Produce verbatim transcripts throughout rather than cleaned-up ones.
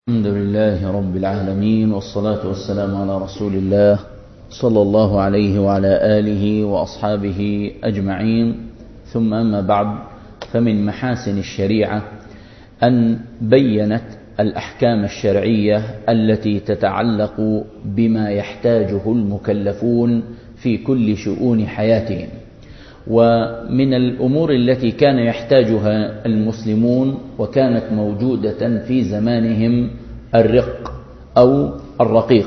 الحمد لله رب العالمين، والصلاة والسلام على رسول الله صلى الله عليه وعلى آله وأصحابه أجمعين. ثم أما بعد، فمن محاسن الشريعة أن بيّنت الأحكام الشرعية التي تتعلق بما يحتاجه المكلفون في كل شؤون حياتهم. ومن الأمور التي كان يحتاجها المسلمون وكانت موجودة في زمانهم الرق أو الرقيق،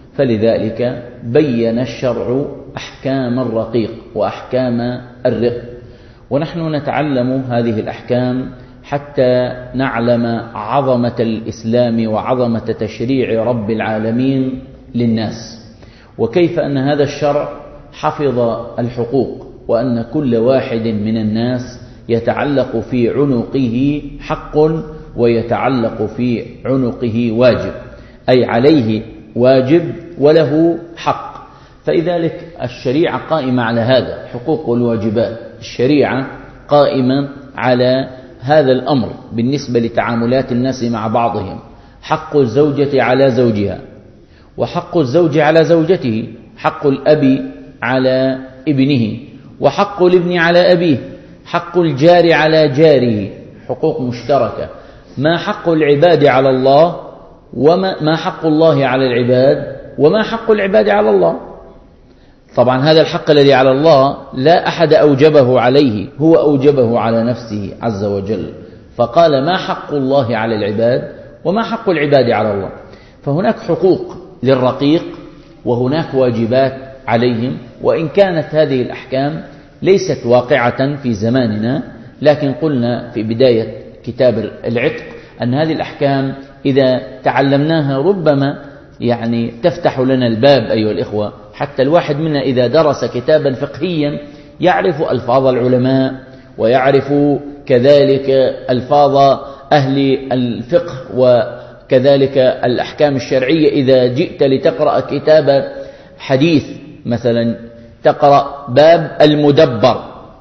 فلذلك بين الشرع أحكام الرقيق وأحكام الرق، ونحن نتعلم هذه الأحكام حتى نعلم عظمة الإسلام وعظمة تشريع رب العالمين للناس، وكيف أن هذا الشرع حفظ الحقوق، وأن كل واحد من الناس يتعلق في عنقه حق ويتعلق في عنقه واجب، أي عليه واجب وله حق. فلذلك الشريعة قائمة على هذا، حقوق والواجبات. الشريعة قائمة على هذا الأمر بالنسبة لتعاملات الناس مع بعضهم. حق الزوجة على زوجها، وحق الزوج على زوجته، حق الأب على ابنه، وحق الابن على أبيه، حق الجار على جاره، حقوق مشتركة. ما حق العباد على الله، وما ما حق الله على العباد، وما حق العباد على الله. طبعا هذا الحق الذي على الله لا أحد أوجبه عليه، هو أوجبه على نفسه عز وجل، فقال ما حق الله على العباد وما حق العباد على الله. فهناك حقوق للرقيق وهناك واجبات عليهم، وإن كانت هذه الأحكام ليست واقعة في زماننا، لكن قلنا في بداية كتاب العتق أن هذه الأحكام إذا تعلمناها ربما يعني تفتح لنا الباب أيها الإخوة، حتى الواحد منا إذا درس كتابا فقهيا يعرف ألفاظ العلماء، ويعرف كذلك ألفاظ أهل الفقه، وكذلك الأحكام الشرعية. إذا جئت لتقرأ كتاب حديث مثلا تقرأ باب المدبر،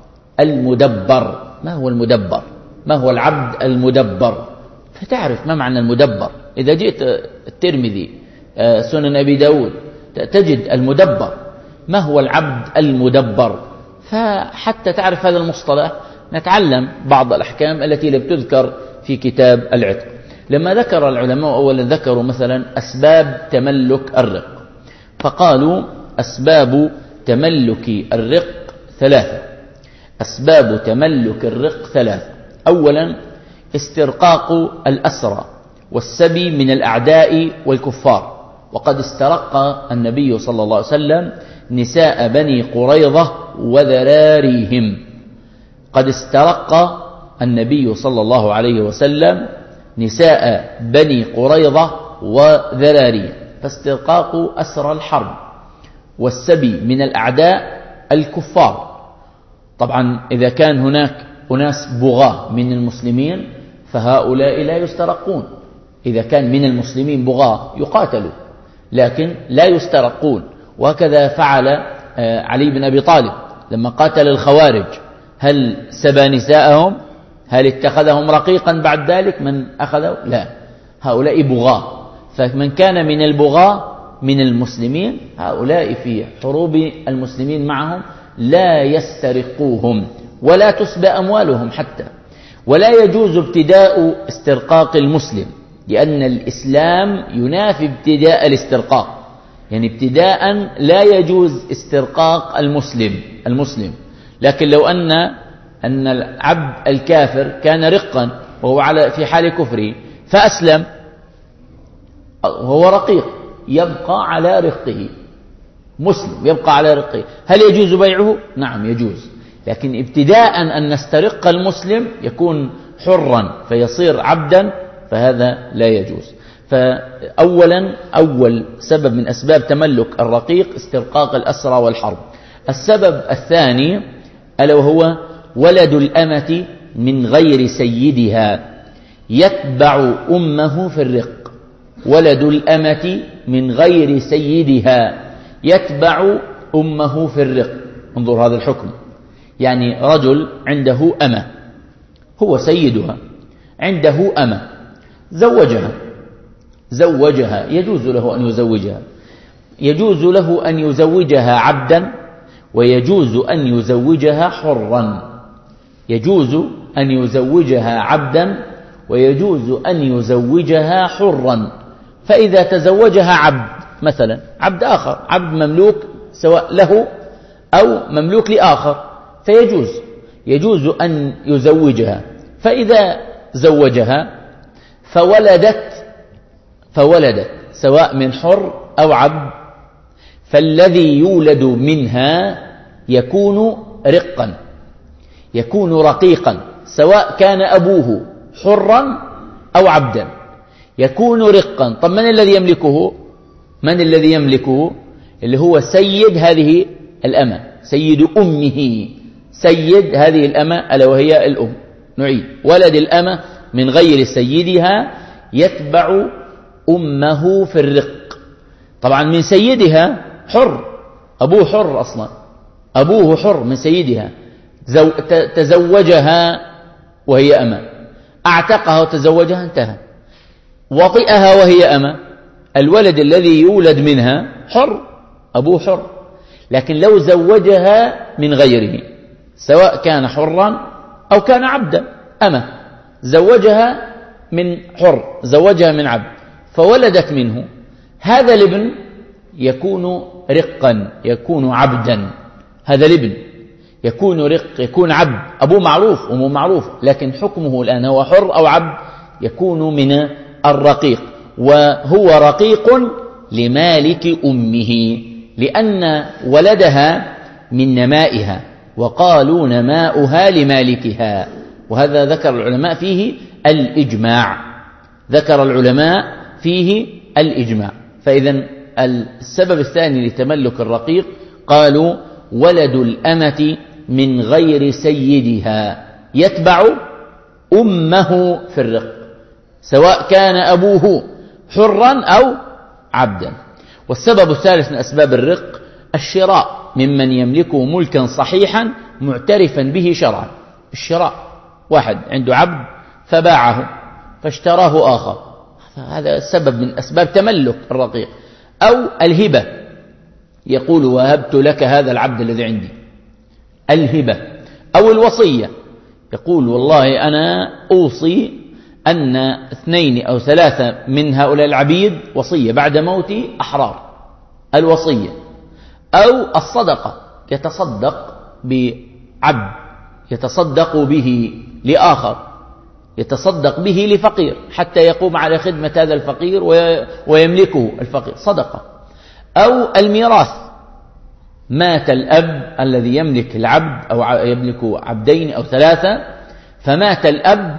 المدبر ما هو المدبر؟ ما هو العبد المدبر؟ فتعرف ما معنى المدبر. إذا جئت الترمذي سنن أبي داود تجد المدبر، ما هو العبد المدبر؟ فحتى تعرف هذا المصطلح نتعلم بعض الأحكام التي لم تذكر في كتاب العتق. لما ذكر العلماء أولا ذكروا مثلا أسباب تملك الرق، فقالوا أسباب تملك الرق ثلاثة. أسباب تملك الرق ثلاثة. أولا استرقاق الأسرى والسبي من الأعداء والكفار، وقد استرق النبي صلى الله عليه وسلم نساء بني قريظة وذراريهم. قد استرق النبي صلى الله عليه وسلم نساء بني قريظة وذراريهم، فاسترقاق أسرى الحرب والسبي من الأعداء الكفار. طبعا إذا كان هناك أناس بغاة من المسلمين فهؤلاء لا يسترقون، إذا كان من المسلمين بغاة يقاتلوا لكن لا يسترقون. وهكذا فعل علي بن أبي طالب لما قاتل الخوارج، هل سبى نساءهم؟ هل اتخذهم رقيقا بعد ذلك من أخذوا؟ لا، هؤلاء بغاة. فمن كان من البغاة من المسلمين هؤلاء في حروب المسلمين معهم لا يسترقوهم ولا تسبى أموالهم حتى. ولا يجوز ابتداء استرقاق المسلم، لأن الإسلام ينافي ابتداء الاسترقاق، يعني ابتداء لا يجوز استرقاق المسلم المسلم لكن لو أن أن العبد الكافر كان رقا وهو على في حال كفره فأسلم وهو رقيق يبقى على رقه، مسلم يبقى على رقه، هل يجوز بيعه؟ نعم يجوز، لكن ابتداء أن نسترق المسلم يكون حرا فيصير عبدا فهذا لا يجوز. فأولا أول سبب من أسباب تملك الرقيق استرقاق الأسرى والحرب. السبب الثاني ألا وهو ولد الأمة من غير سيدها يتبع أمه في الرق. ولد الأمة من غير سيدها يتبع أمه في الرق. انظر هذا الحكم، يعني رجل عنده أمة هو سيدها، عنده أمة زوجها، زوجها، يجوز له أن يزوجها، يجوز له أن يزوجها عبدا، ويجوز أن يزوجها حرا، يجوز أن يزوجها عبدا ويجوز أن يزوجها حرا. فإذا تزوجها عبد مثلا، عبد آخر، عبد مملوك سواء له أو مملوك لآخر، فيجوز يجوز أن يزوجها. فإذا زوجها فولدت فولدت سواء من حر أو عبد، فالذي يولد منها يكون رقا، يكون رقيقا، سواء كان أبوه حرا أو عبدا يكون رقا. طب من الذي يملكه؟ من الذي يملكه؟ اللي هو سيد هذه الأمة، سيد أمه، سيد هذه الأمة ألا وهي الأم. نعيد: ولد الأمة من غير سيدها يتبع أمه في الرق. طبعا من سيدها حر، أبوه حر أصلا، أبوه حر من سيدها، تزوجها وهي أمة، أعتقها وتزوجها، انتهى. وطئها وهي أمة، الولد الذي يولد منها حر، أبوه حر. لكن لو زوجها من غيره سواء كان حرا أو كان عبدا، أمة زوجها من حر، زوجها من عبد، فولدت منه، هذا الابن يكون رقا، يكون عبدا، هذا الابن يكون رق، يكون عبد، أبوه معروف أمه معروف، لكن حكمه الآن هو حر أو عبد، يكون من الرقيق. وهو رقيق لمالك أمه، لأن ولدها من نمائها، وقالوا نماؤها لمالكها. وهذا ذكر العلماء فيه الإجماع، ذكر العلماء فيه الإجماع. فإذا السبب الثاني لتملك الرقيق قالوا ولد الأمة من غير سيدها يتبع أمه في الرق، سواء كان أبوه حرا أو عبدا. والسبب الثالث من أسباب الرق الشراء، ممن يملكه ملكا صحيحا معترفا به شرعا. الشراء، واحد عنده عبد فباعه فاشتراه آخر، هذا سبب من أسباب تملك الرقيق. أو الهبة، يقول وهبت لك هذا العبد الذي عندي، الهبة. أو الوصية، يقول والله أنا أوصي أن اثنين أو ثلاثة من هؤلاء العبيد وصية بعد موتي أحرار، الوصية. أو الصدقة، يتصدق بعبد، يتصدق به لآخر، يتصدق به لفقير حتى يقوم على خدمة هذا الفقير ويملكه الفقير، صدقة. أو الميراث، مات الأب الذي يملك العبد أو يملك عبدين أو ثلاثة، فمات الأب،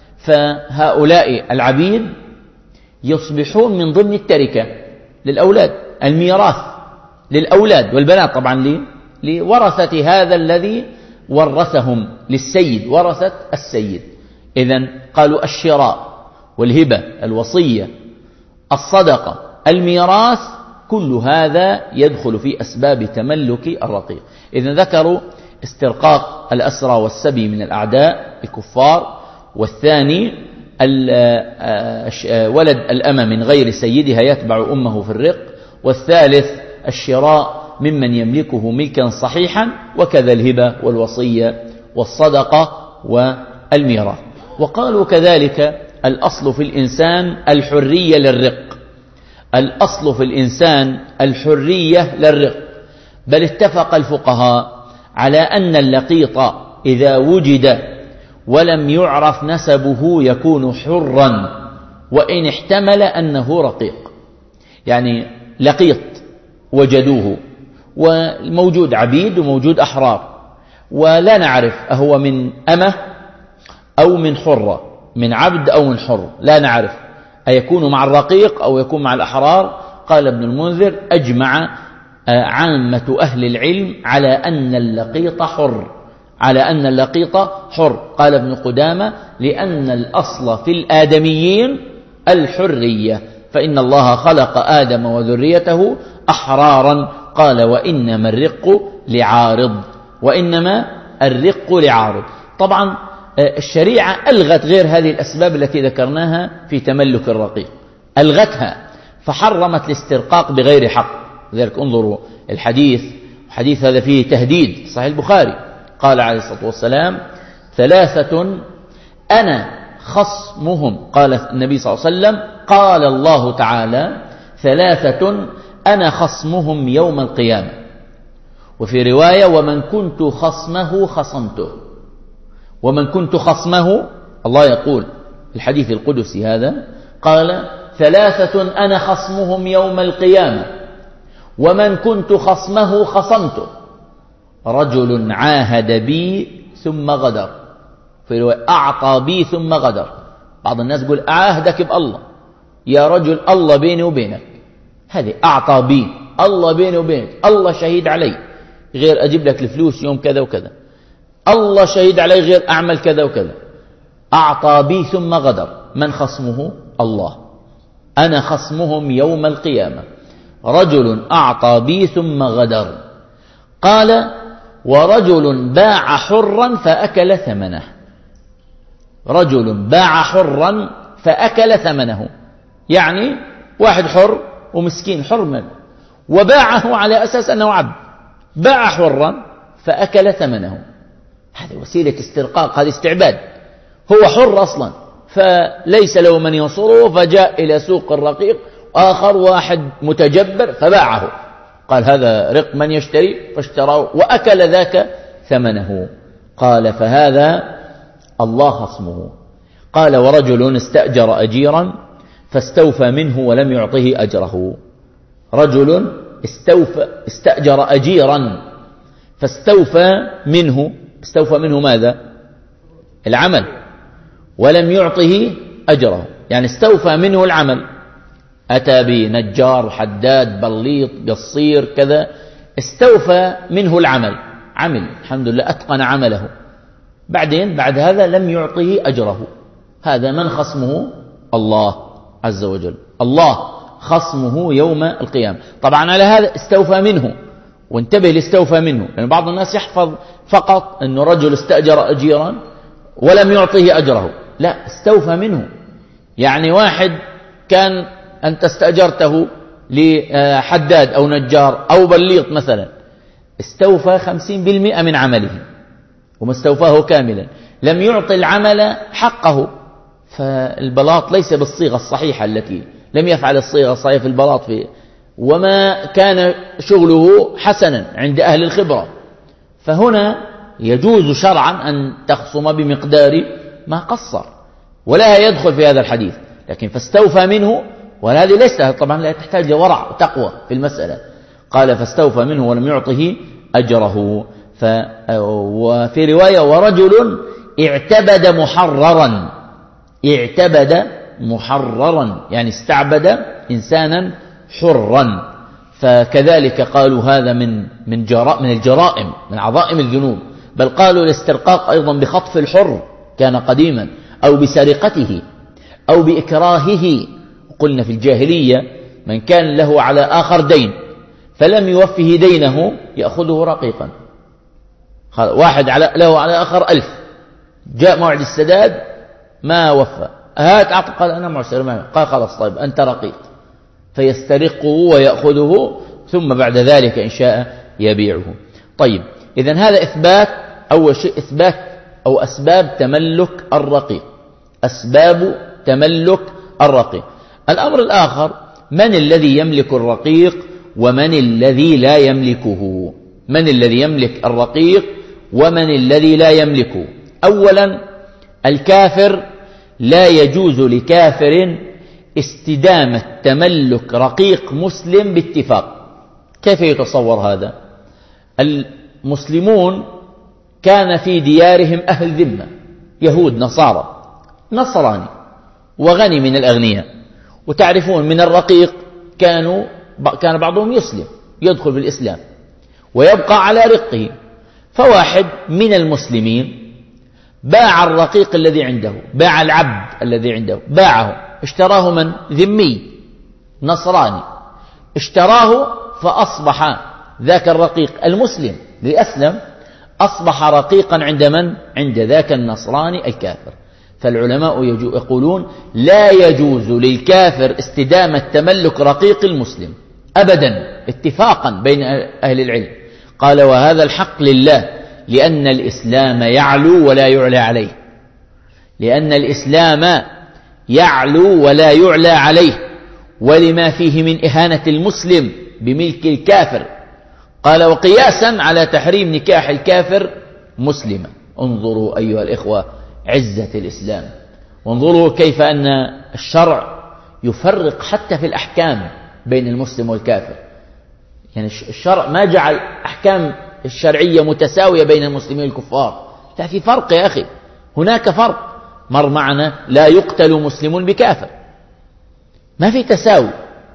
فهؤلاء العبيد يصبحون من ضمن التركة للأولاد، الميراث للأولاد والبنات طبعا لورثة هذا الذي ورثهم للسيد، ورثة السيد. إذن قالوا الشراء والهبة، الوصية، الصدقة، الميراث، كل هذا يدخل في أسباب تملك الرقيق. إذن ذكروا استرقاق الأسرى والسبي من الأعداء الكفار، والثاني ولد الأمة من غير سيدها يتبع أمه في الرق، والثالث الشراء ممن يملكه ملكا صحيحا، وكذا الهبة والوصية والصدقة والميراث. وقالوا كذلك الأصل في الإنسان الحرية للرق، الأصل في الإنسان الحرية للرق، بل اتفق الفقهاء على أن اللقيط إذا وجد ولم يعرف نسبه يكون حرا وإن احتمل أنه رقيق. يعني لقيط وجدوه وموجود عبيد وموجود أحرار، ولا نعرف أهو من أمة أو من حرة، من عبد أو من حر، لا نعرف أيكون مع الرقيق أو يكون مع الأحرار. قال ابن المنذر أجمع عامة أهل العلم على أن اللقيط حر، على أن اللقيط حر. قال ابن قدامة لأن الأصل في الآدميين الحرية، فإن الله خلق آدم وذريته أحرارا. قال وإنما الرق لعارض، وإنما الرق لعارض. طبعا الشريعة ألغت غير هذه الأسباب التي ذكرناها في تملك الرقيق، ألغتها فحرمت الاسترقاق بغير حق. لذلك انظروا الحديث، حديث هذا فيه تهديد، صحيح البخاري، قال عليه الصلاة والسلام: ثلاثة أنا خصمهم، قال النبي صلى الله عليه وسلم، قال الله تعالى: ثلاثة أنا خصمهم يوم القيامة. وفي رواية: ومن كنت خصمه خصمته. ومن كنت خصمه، الله يقول الحديث القدسي هذا، قال: ثلاثة أنا خصمهم يوم القيامة ومن كنت خصمه خصمته: رجل عاهد بي ثم غدر، في رواية أعطى بي ثم غدر. بعض الناس يقول أعاهدك بالله، يا رجل الله بيني وبينك، هذه أعطى بي، الله بيني وبينك، الله شهيد علي غير أجيب لك الفلوس يوم كذا وكذا، الله شهيد علي غير أعمل كذا وكذا. أعطى بي ثم غدر، من خصمه؟ الله. أنا خصمهم يوم القيامة، رجل أعطى بي ثم غدر. قال: ورجل باع حرا فأكل ثمنه. رجل باع حرا فأكل ثمنه، يعني واحد حر ومسكين حر منه وباعه على أساس أنه عبد، باع حرا فأكل ثمنه. هذه وسيلة استرقاق، هذه استعباد. هو حر أصلا فليس له من ينصره، فجاء إلى سوق الرقيق آخر واحد متجبر فباعه، قال هذا رق من يشتري، فاشتراه وأكل ذاك ثمنه. قال: فهذا الله خصمه. قال: ورجل استأجر أجيرا فاستوفى منه ولم يعطه أجره. رجل استوفى استأجر أجيرا فاستوفى منه، استوفى منه ماذا؟ العمل، ولم يعطه أجره، يعني استوفى منه العمل، أتى بنجار، حداد، بليط، قصير، كذا، استوفى منه العمل، عمل الحمد لله، أتقن عمله، بعدين بعد هذا لم يعطه أجره. هذا من خصمه؟ الله عز وجل، الله خصمه يوم القيامة. طبعا على هذا استوفى منه، وانتبه لاستوفى منه، لأن يعني بعض الناس يحفظ فقط أنه رجل استأجر أجيرا ولم يعطه أجره، لا، استوفى منه، يعني واحد كان أنت استأجرته لحداد أو نجار أو بليط مثلا، استوفى خمسين بالمئة من عمله وما استوفاه كاملا، لم يعطي العمل حقه. فالبلاط ليس بالصيغة الصحيحة التي لم يفعل الصيغة الصحيحة في البلاط فيه، وما كان شغله حسنا عند أهل الخبرة، فهنا يجوز شرعا أن تخصم بمقدار ما قصر، ولا يدخل في هذا الحديث. لكن فاستوفى منه، وهذه ليس طبعا لا تحتاج ورع وتقوى في المسألة. قال: فاستوفى منه ولم يعطه أجره. ف... وفي رواية: ورجل اعتبد محررا، اعتبد محررا يعني استعبد إنسانا حرا. فكذلك قالوا هذا من من جراء من الجرائم، من عظائم الذنوب. بل قالوا الاسترقاق أيضا بخطف الحر كان قديما، أو بسرقته، أو بإكراهه. قلنا في الجاهلية من كان له على آخر دين فلم يوفه دينه يأخذه رقيقا. واحد على له على آخر ألف، جاء موعد السداد ما وفى، هات أعطى، قال أنا معسر، ما قال خلاص طيب أنت رقيق، فيسترقه ويأخذه، ثم بعد ذلك إن شاء يبيعه. طيب، إذن هذا إثبات، أول شيء إثبات أو أسباب تملك الرقيق، أسباب تملك الرقيق. الأمر الآخر: من الذي يملك الرقيق ومن الذي لا يملكه؟ من الذي يملك الرقيق ومن الذي لا يملكه؟ أولا، الكافر لا يجوز لكافر استدامة تملك رقيق مسلم باتفاق. كيف يتصور هذا؟ المسلمون كان في ديارهم أهل ذمة، يهود، نصارى، نصراني وغني من الأغنياء، وتعرفون من الرقيق كانوا كان بعضهم يسلم، يدخل بالإسلام ويبقى على رقه. فواحد من المسلمين باع الرقيق الذي عنده، باع العبد الذي عنده، باعه، اشتراه من؟ ذمي نصراني، اشتراه فأصبح ذاك الرقيق المسلم لأسلم أصبح رقيقا عند من؟ عند ذاك النصراني الكافر. فالعلماء يقولون لا يجوز للكافر استدامة تملك رقيق المسلم أبدا، اتفاقا بين أهل العلم. قال وهذا الحق لله، لأن الإسلام يعلو ولا يعلى عليه، لأن الإسلام يعلو ولا يعلى عليه، ولما فيه من إهانة المسلم بملك الكافر. قال وقياسا على تحريم نكاح الكافر مسلما. انظروا أيها الإخوة عزة الإسلام، وانظروا كيف أن الشرع يفرق حتى في الأحكام بين المسلم والكافر. يعني الشرع ما جعل أحكام الشرعية متساوية بين المسلمين والكفار، لا، في فرق يا أخي، هناك فرق. مر معنا لا يقتل مسلم بكافر، ما في تساوي.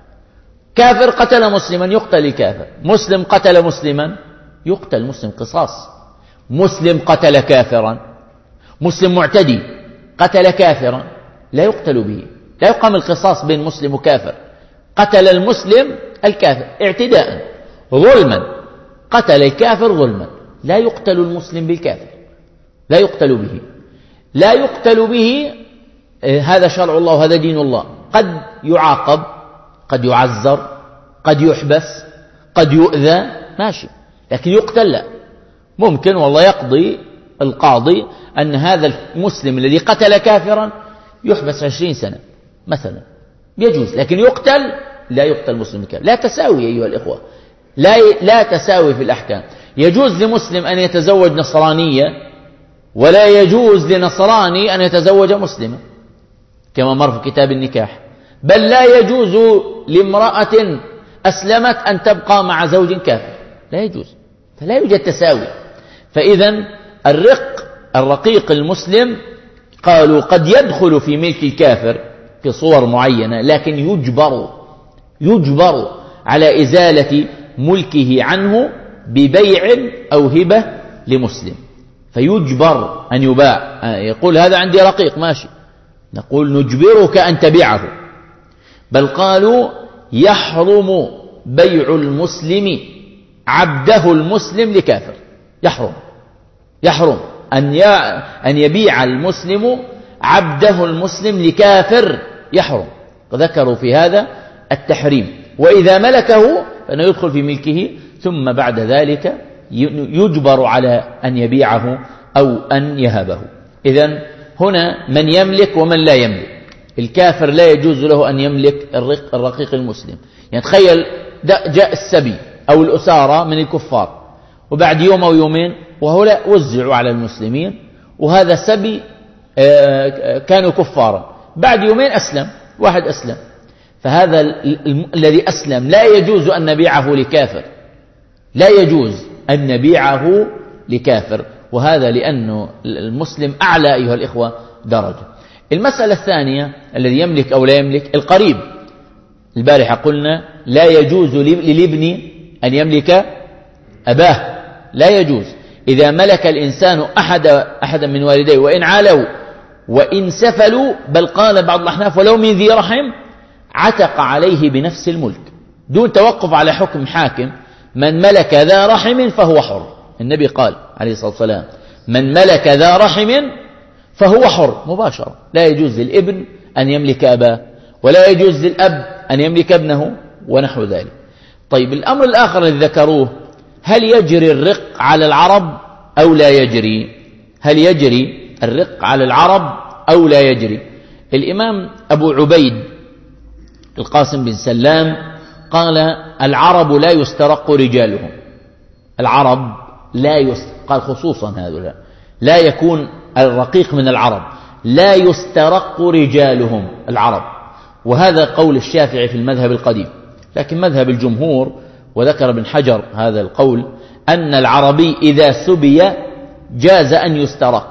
كافر قتل مسلما يقتل الكافر، مسلم قتل مسلما يقتل مسلم قصاص. مسلم قتل كافرا، مسلم معتدي قتل كافرا لا يقتل به، لا يقام القصاص بين مسلم وكافر. قتل المسلم الكافر اعتداء ظلما، قتل الكافر ظلما، لا يقتل المسلم بالكافر، لا يقتل به، لا يقتل به. هذا شرع الله وهذا دين الله. قد يعاقب، قد يعزر، قد يحبس، قد يؤذى، ماشي، لكن يقتل لا. ممكن والله يقضي القاضي أن هذا المسلم الذي قتل كافرا يحبس عشرين سنة مثلا، يجوز، لكن يقتل لا يقتل مسلم كافر. لا تساوي أيها الإخوة، لا لا تساوي في الأحكام. يجوز لمسلم أن يتزوج نصرانية، ولا يجوز لنصراني أن يتزوج مسلما كما مر في كتاب النكاح. بل لا يجوز لامرأة أسلمت أن تبقى مع زوج كافر، لا يجوز. فلا يوجد تساوي. فإذا الرق الرقيق المسلم قالوا قد يدخل في ملك الكافر في صور معينة، لكن يجبر يجبر على إزالة ملكه عنه ببيع أو هبة لمسلم، فيجبر أن يباع. يقول هذا عندي رقيق ماشي، نقول نجبرك أن تبيعه. بل قالوا يحرم بيع المسلم عبده المسلم لكافر، يحرم يحرم أن أن يبيع المسلم عبده المسلم لكافر، يحرم. ذكروا في هذا التحريم. وإذا ملكه فإنه يدخل في ملكه، ثم بعد ذلك يجبر على أن يبيعه أو أن يهبه. إذن هنا من يملك ومن لا يملك. الكافر لا يجوز له أن يملك الرق الرقيق المسلم. يعني تخيل جاء السبي أو الأسارة من الكفار، وبعد يوم أو يومين وهؤلاء وزعوا على المسلمين، وهذا سبي كانوا كفارا، بعد يومين أسلم، واحد أسلم، فهذا الذي أسلم لا يجوز أن نبيعه لكافر، لا يجوز أن نبيعه لكافر. وهذا لأنه المسلم أعلى أيها الإخوة درجة. المسألة الثانية الذي يملك أو لا يملك القريب. البارحة قلنا لا يجوز للابن أن يملك أباه، لا يجوز. إذا ملك الإنسان أحد أحدا من والديه وإن عالوا وإن سفلوا، بل قال بعض الأحناف ولو من ذي رحم، عتق عليه بنفس الملك دون توقف على حكم حاكم. من ملك ذا رحم فهو حر. النبي قال عليه الصلاة والسلام من ملك ذا رحم فهو حر مباشرة. لا يجوز للابن أن يملك أباه، ولا يجوز للأب أن يملك ابنه ونحو ذلك. طيب الأمر الآخر الذي ذكروه، هل يجري الرق على العرب أو لا يجري؟ هل يجري الرق على العرب أو لا يجري؟ الإمام أبو عبيد القاسم بن سلام قال العرب لا يسترق رجالهم. العرب لا يسترق، قال خصوصا هذا لا يكون الرقيق من العرب، لا يسترق رجالهم العرب. وهذا قول الشافعي في المذهب القديم. لكن مذهب الجمهور، وذكر ابن حجر هذا القول، أن العربي إذا سبي جاز أن يسترق،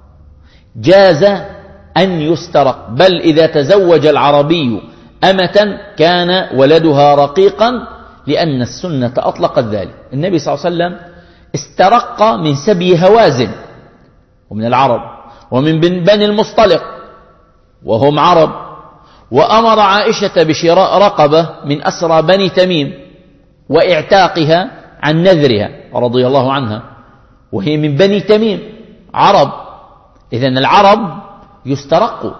جاز أن يسترق. بل إذا تزوج العربي أمة كان ولدها رقيقا، لأن السنة أطلقت ذلك. النبي صلى الله عليه وسلم استرق من سبي هوازن ومن العرب، ومن بني المصطلق وهم عرب، وأمر عائشة بشراء رقبة من أسرى بني تميم وإعتاقها عن نذرها رضي الله عنها، وهي من بني تميم عرب. إذن العرب يسترق،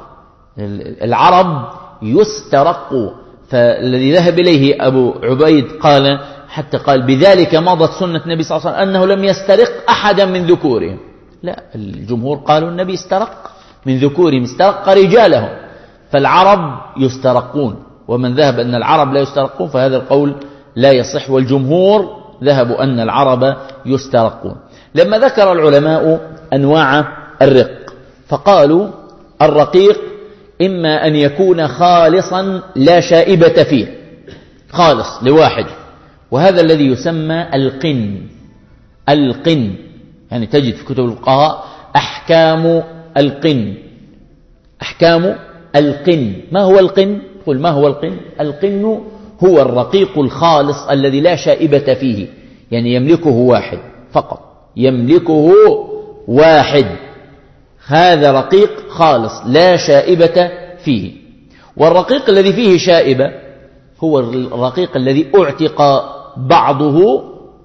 العرب يسترق. فالذي ذهب إليه أبو عبيد قال حتى قال بذلك مضت سنة النبي صلى الله عليه وسلم أنه لم يسترق أحدا من ذكورهم. لا، الجمهور قالوا النبي استرق من ذكورهم، استرق رجالهم، فالعرب يسترقون. ومن ذهب أن العرب لا يسترقون فهذا القول لا يصح، والجمهور ذهبوا أن العرب يسترقون. لما ذكر العلماء أنواع الرق فقالوا الرقيق إما أن يكون خالصا لا شائبة فيه، خالص لواحد، وهذا الذي يسمى القن. القن يعني تجد في كتب الفقهاء أحكام القن، أحكام القن. ما هو القن؟ قل ما هو القن؟ القن هو الرقيق الخالص الذي لا شائبة فيه، يعني يملكه واحد فقط، يملكه واحد، هذا رقيق خالص لا شائبة فيه. والرقيق الذي فيه شائبة هو الرقيق الذي اعتق بعضه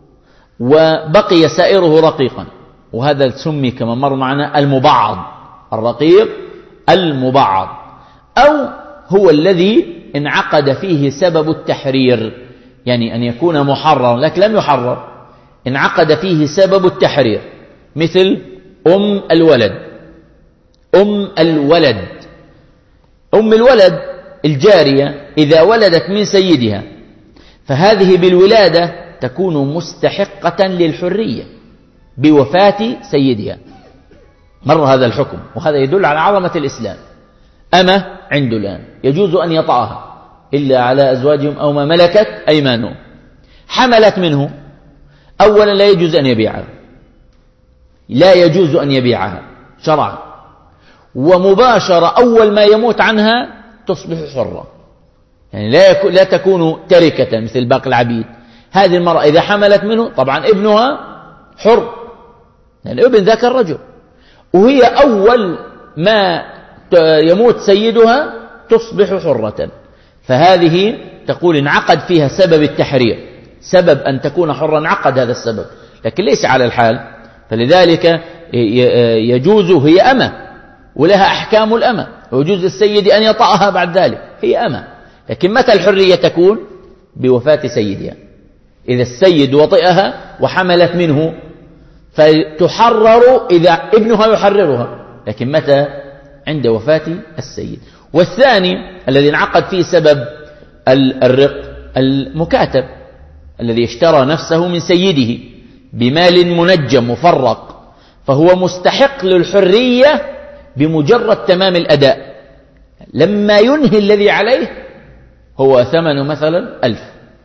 وبقي سائره رقيقا، وهذا سمي كما مر معنا المبعض، الرقيق المبعض. أو هو الذي انعقد فيه سبب التحرير، يعني أن يكون محررا لكن لم يحرر، انعقد فيه سبب التحرير، مثل أم الولد. أم الولد أم الولد الجارية إذا ولدت من سيدها فهذه بالولادة تكون مستحقة للحرية بوفاة سيدها، مر هذا الحكم، وهذا يدل على عظمة الإسلام. أمة عنده الآن يجوز أن يطأها إلا على أزواجهم أو ما ملكت أيمانهم، حملت منه، أولا لا يجوز أن يبيعها، لا يجوز أن يبيعها شرعا، ومباشرة أول ما يموت عنها تصبح حرة، يعني لا, لا تكون تركة مثل باقي العبيد. هذه المرأة إذا حملت منه طبعا ابنها حر، يعني ابن ذاك الرجل، وهي أول ما يموت سيدها تصبح حرة. فهذه تقول انعقد فيها سبب التحرير، سبب أن تكون حرة انعقد هذا السبب، لكن ليس على الحال. فلذلك يجوز، هي أمة ولها أحكام الأمة، ويجوز للسيد أن يطأها بعد ذلك، هي أمة. لكن متى الحرية تكون؟ بوفاة سيدها، إذا السيد وطئها وحملت منه فتحرر إذا ابنها يحررها، لكن متى؟ عند وفاة السيد. والثاني الذي انعقد فيه سبب الرق المكاتب، الذي اشترى نفسه من سيده بمال منجم مفرق، فهو مستحق للحرية بمجرد تمام الأداء. لما ينهي الذي عليه هو ثمن مثلا ألف،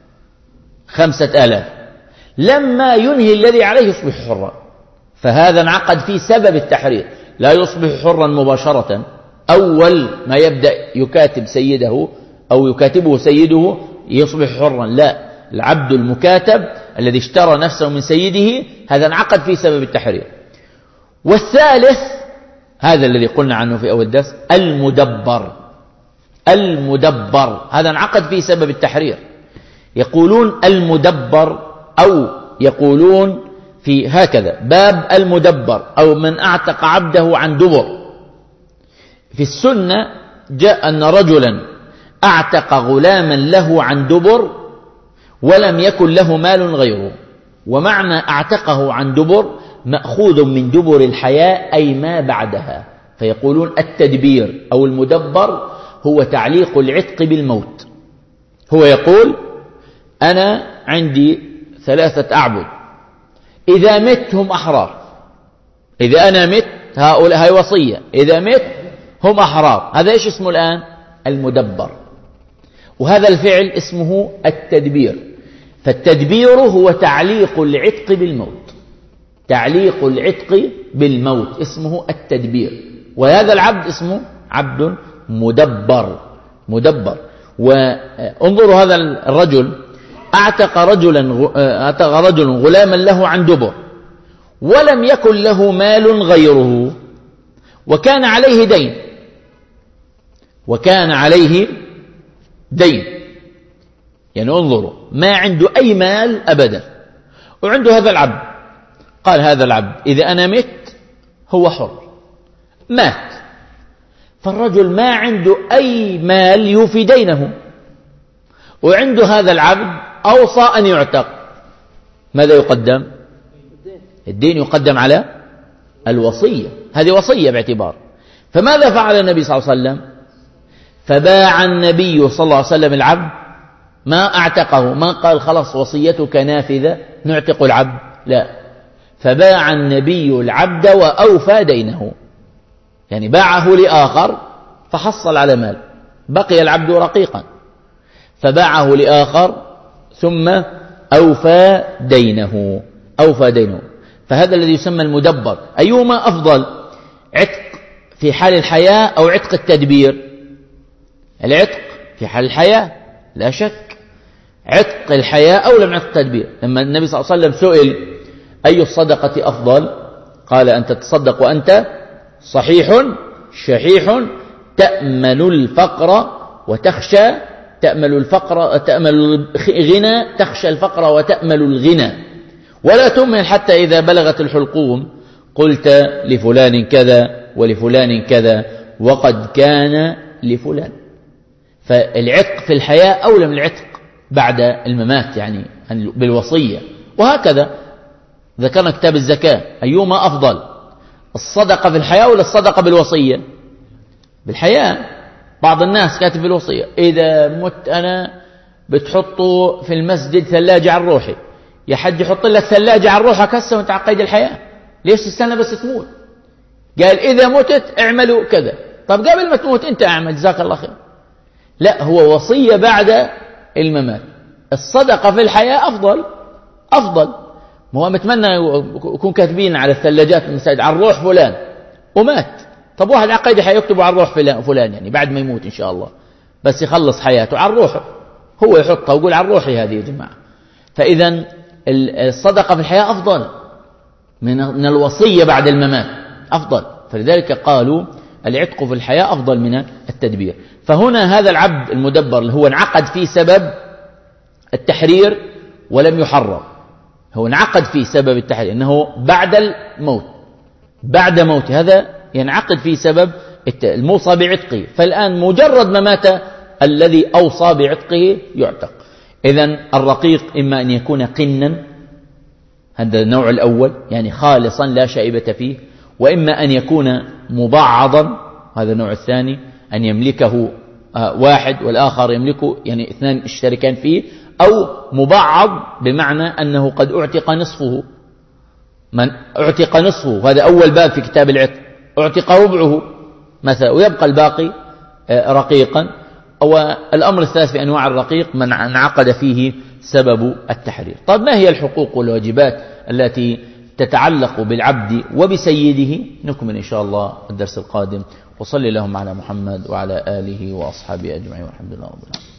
خمسة آلاف، لما ينهي الذي عليه يصبح حرا، فهذا انعقد فيه سبب التحرير، لا يصبح حرا مباشرة أول ما يبدأ يكاتب سيده أو يكاتبه سيده يصبح حرا، لا، العبد المكاتب الذي اشترى نفسه من سيده هذا انعقد فيه سبب التحرير. والثالث هذا الذي قلنا عنه في أول درس، المدبر. المدبر هذا انعقد فيه سبب التحرير. يقولون المدبر، أو يقولون في هكذا باب المدبر، أو من أعتق عبده عن دبر. في السنة جاء أن رجلا أعتق غلاما له عن دبر ولم يكن له مال غيره، ومعنى أعتقه عن دبر مأخوذ من دبر الحياة أي ما بعدها، فيقولون التدبير أو المدبر هو تعليق العتق بالموت. هو يقول أنا عندي ثلاثة أعبد، إذا مت هم أحرار، إذا أنا مت هؤلاء هاي وصية، إذا مت هم أحرار. هذا إيش اسمه الآن؟ المدبر. وهذا الفعل اسمه التدبير. فالتدبير هو تعليق العتق بالموت، تعليق العتق بالموت اسمه التدبير، وهذا العبد اسمه عبد مدبر. مدبر. وانظروا هذا الرجل أعتق رجلا أعتق رجل غلاما له عن دبر ولم يكن له مال غيره، وكان عليه دين، وكان عليه دين، يعني انظروا ما عنده أي مال أبدا، وعنده هذا العبد. قال هذا العبد إذا أنا مت هو حر، مات، فالرجل ما عنده أي مال يوفي دينه، وعنده هذا العبد أوصى أن يعتق، ماذا يقدم؟ الدين يقدم على الوصية، هذه وصية باعتبار. فماذا فعل النبي صلى الله عليه وسلم؟ فباع النبي صلى الله عليه وسلم العبد، ما اعتقه، ما قال خلاص وصيتك نافذة نعتق العبد، لا، فباع النبي العبد وأوفى دينه، يعني باعه لآخر فحصل على مال، بقي العبد رقيقا، فباعه لآخر ثم أوفى دينه، أوفى دينه. فهذا الذي يسمى المدبر. أيهما أفضل، عتق في حال الحياة أو عتق التدبير؟ العتق في حال الحياة لا شك، عتق الحياة أولى من عتق التدبير. لما النبي صلى الله عليه وسلم سئل أي الصدقة أفضل، قال أن تتصدق وأنت صحيح شحيح تأمل الفقر وتخشى، تأمل الفقر، تأمل الغنى، تخشى الفقر وتأمل الغنى، ولا تؤمن حتى إذا بلغت الحلقوم قلت لفلان كذا ولفلان كذا وقد كان لفلان. فالعتق في الحياة أولى من العتق بعد الممات، يعني بالوصية. وهكذا ذكرنا كتاب الزكاة، أيهما أفضل، الصدقة في الحياة ولا الصدقة بالوصية؟ بالحياة. بعض الناس كاتب في الوصية إذا مت أنا بتحطوا في المسجد ثلاجة على روحي، يا حج يحط لك ثلاجة على روحك هسه وانت على قيد الحياة، ليش تستنى بس تموت؟ قال إذا متت اعملوا كذا. طب قبل ما تموت انت اعمل جزاك الله خير. لا، هو وصية بعد الممات. الصدقة في الحياة أفضل، أفضل. ما هو متمنى يكون كاتبين على الثلاجات المساجد على الروح فلان ومات، طب واحد على قيد الحياة يكتبوا على الروح فلان، يعني بعد ما يموت إن شاء الله بس يخلص حياته على الروح، هو يحطها ويقول على روحي هذه يا جماعة. فإذا الصدقة في الحياة أفضل من الوصية بعد الممات، أفضل. فلذلك قالوا العتق في الحياة أفضل من التدبير. فهنا هذا العبد المدبر اللي هو انعقد فيه سبب التحرير ولم يحرر، هو انعقد فيه سبب التحرير أنه بعد الموت، بعد موت هذا ينعقد فيه سبب الموصى بعتقه، فالآن مجرد ما مات الذي أوصى بعتقه يعتق. إذن الرقيق إما أن يكون قنا، هذا النوع الأول يعني خالصا لا شائبة فيه، وإما أن يكون مبعضا، هذا النوع الثاني، أن يملكه واحد والآخر يملكه، يعني اثنان يشتركان فيه، أو مبعض بمعنى أنه قد أعتق نصفه، من أعتق نصفه، هذا أول باب في كتاب العتق، أعتق ربعه مثلا ويبقى الباقي رقيقا. والأمر الثالث في أنواع الرقيق من انعقد فيه سبب التحرير. طيب ما هي الحقوق والواجبات التي تتعلق بالعبد وبسيده؟ نكمل إن شاء الله الدرس القادم، وصلي اللهم على محمد وعلى آله وأصحابه أجمعين، والحمد لله رب العالمين.